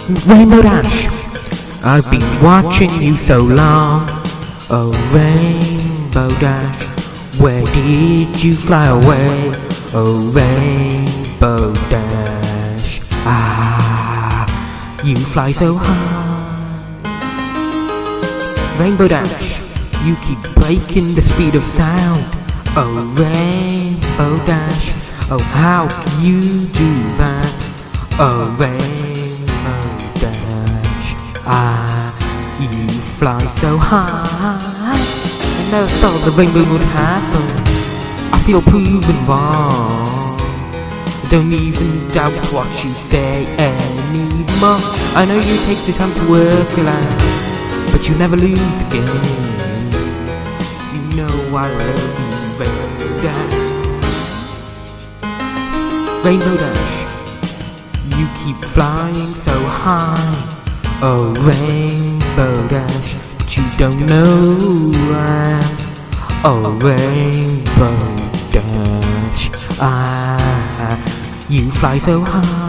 Rainbow Dash, I've been watching you so long. Oh Rainbow Dash, where did you fly away? Oh Rainbow Dash, you fly so high. Rainbow Dash, you keep breaking the speed of sound. Oh Rainbow Dash, oh how can you do that? Oh Rainbow Dash, you fly so high. I never thought the rainbow would happen. I feel proven wrong. I don't even doubt what you say anymore. I know you take the time to work it out, but you never lose again. You know I love you, Rainbow Dash. Rainbow Dash, you keep flying so high. Oh Rainbow Dash, but you don't know who I am. Oh Rainbow Dash, you fly so high.